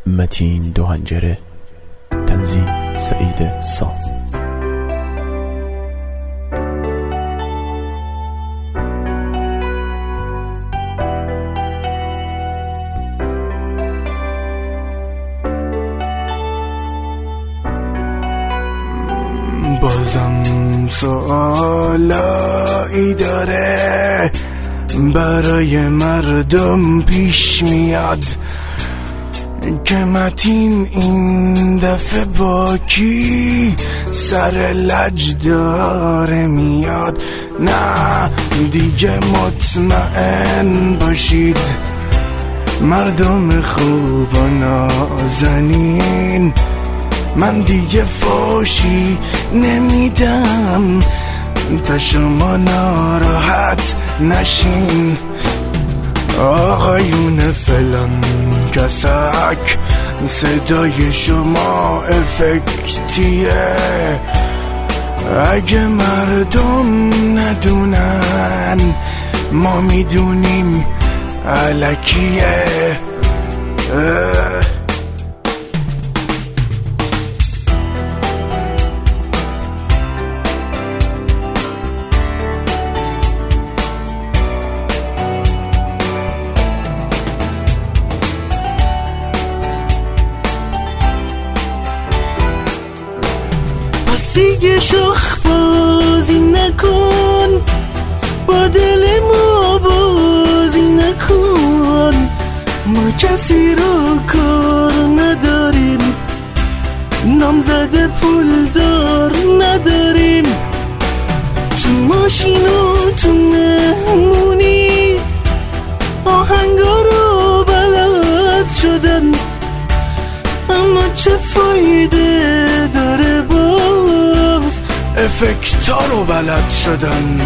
متین دوهنجره، تنظیم سعید سام. بازم سوالایی داره برای مردم پیش میاد که متین این دفعه با کی سر لج داره میاد. نه دیگه مطمئن باشید مردم خوب و نازنین، من دیگه فوشی نمیدم تا شما ناراحت نشین. آقایون فلان کسک صدای شما افکتیه، اگه مردم ندونن ما میدونیم الکیه. پس دیگه شخ بازی نکن، با دل ما بازی نکن، ما کسی رو کار نداریم، نامزد پول دار نداریم، تو ماشین و تو مهمونی آهنگا رو بلد شدن، اما چه فایده داره باز افکتا رو بلد شدن.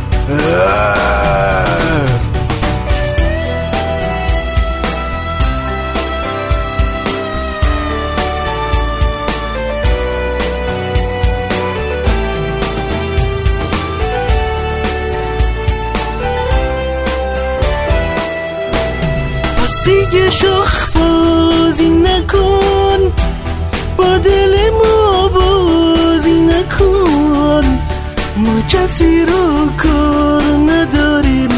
پس دیگه شخ بازی نکن، با دل ما بازی نکن، ما کسی رو کار نداریم،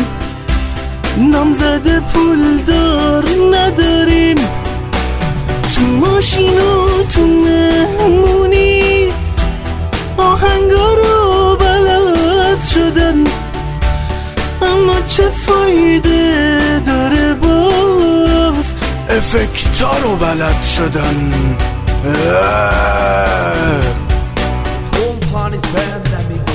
نامزد پول دار نداریم، تو ماشین و تو مهمونی آهنگا رو بلد شدن، اما چه فایده داره باز افکتا رو بلد شدن. Home Party's band that makes